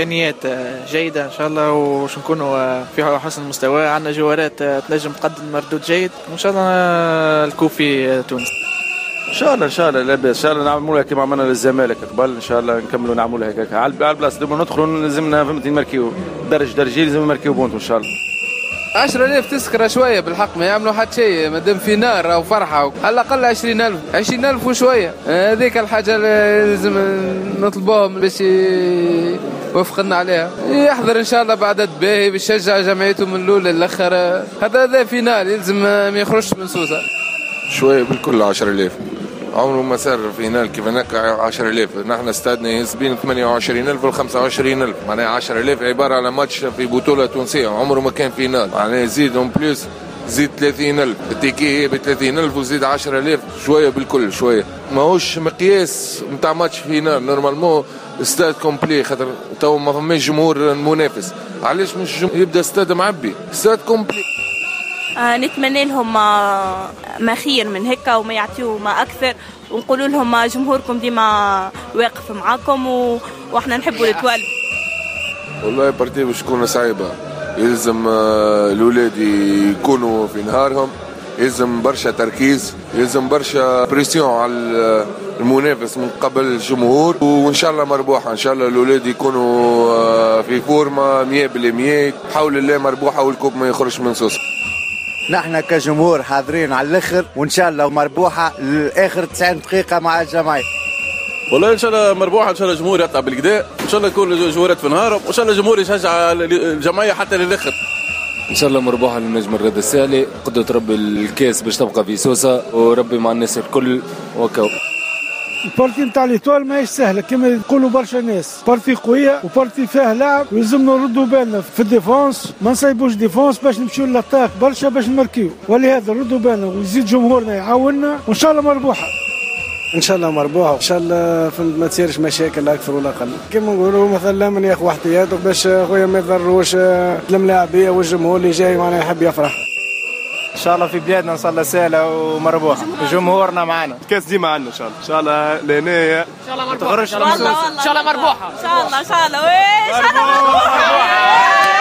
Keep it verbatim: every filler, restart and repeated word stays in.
إمكانيات جيدة إن شاء الله، وش نكونوا في حسن مستوى. عندنا جوارات تنجم تقدم مردود جيد، وإن شاء الله الكوفي تونس ان شاء الله ان شاء الله لاباس ان شاء الله نعملوها كما عملنا للزمالك قبل، ان شاء الله نكملوا نعملوها هكاك على البلاصه دابا ندخلوا لازمنا فهمتني نماركيو درج درجي، لازم نماركيو بونت ان شاء الله. عشرة آلاف تسكر شويه بالحق، ما يعملوا حتى شيء مادام في نار او فرحه، على الاقل عشرين ألف عشرين ألف وشويه، هذيك الحاجه اللي لازم نطلبوهم باش وفقنا عليها. يحضر ان شاء الله بعدد باهي باش يشجع جمعيته من الاولى للاخر. هذا هذا فينال يلزم ما يخرجش من سوسه شويه بالكل. عشرة آلاف عمره ما صار فينال كيف هناك. عشرة آلاف نحن استادنا يسبين ثمانية وعشرين ألف وخمسة وعشرين ألف، معناها عشرة آلاف عباره على ماتش في بطوله تونسيه، عمره ما كان فينال. معناها زيد اون بليس زيد ثلاثين ألف، التيكي هي ب ثلاثين ألف وزيد عشرة آلاف شويه بالكل شويه. ماهوش مقياس نتاع ماتش فينال. نورمالمون استاد كومبلي، خاطر تو ما فماش جمهور منافس. علاش مش جمهور؟ يبدا استاد معبي، استاد كومبلي. آه نتمنى لهم ما, ما خير من هكا وما يعطيوا ما أكثر، ونقولوا لهم جمهوركم ديما واقف معاكم و... وإحنا نحبوا التوالي. والله بارتي باش تكون صعيبة، يلزم الأولاد يكونوا في نهارهم، يلزم برشا تركيز، يلزم برشا بريسيون على المنافس من قبل الجمهور، وإن شاء الله مربوحة. إن شاء الله الأولاد يكونوا في فورمة مية بالمية، حول الله مربوحة والكوب ما يخرج من سوسة. نحن كجمهور حاضرين على الاخر، وان شاء الله مربوحه لاخر تسعين دقيقه مع الجماهير. والله ان شاء الله مربوحه، ان شاء الله الجمهور يطلع بالكدا، ان شاء الله يكون جمهورات في نهارهم، وان شاء الله الجمهور يشجع الجمعيه حتى للاخر. ان شاء الله مربوحه للنجم الرضا السالي، قدرة ربي الكاس باش تبقى في سوسه، وربي مع الناس الكل وكاو. البارتي نتاع ليتوال ماهيش سهله كما يقولوا برشا ناس، بارتي قويه وبارتي فيه لاعب، ويلزمنا نردوا بالنا في الديفونس، ما نصيبوش ديفونس باش نمشيو للاتاك برشا باش نماركيو، ولهذا نردوا بالنا ويزيد جمهورنا يعاوننا، وان شاء الله مربوحه. ان شاء الله مربوحه، ان شاء الله فهمت ما تصيرش مشاكل اكثر ولا اقل. كما نقولوا مثلا من ياخذ احتياطه باش خويا ما يضروش الملاعبيه والجمهور اللي جاي معناها يحب يفرح. ان شاء الله في بلادنا ان شاء الله سهله ومربوحه، جمهورنا معنا، الكاس ديما عندنا ان شاء الله. ان شاء الله لهنايا ان شاء الله مربوحه، ان شاء الله مربوحه، ان شاء الله ان شاء الله ان شاء الله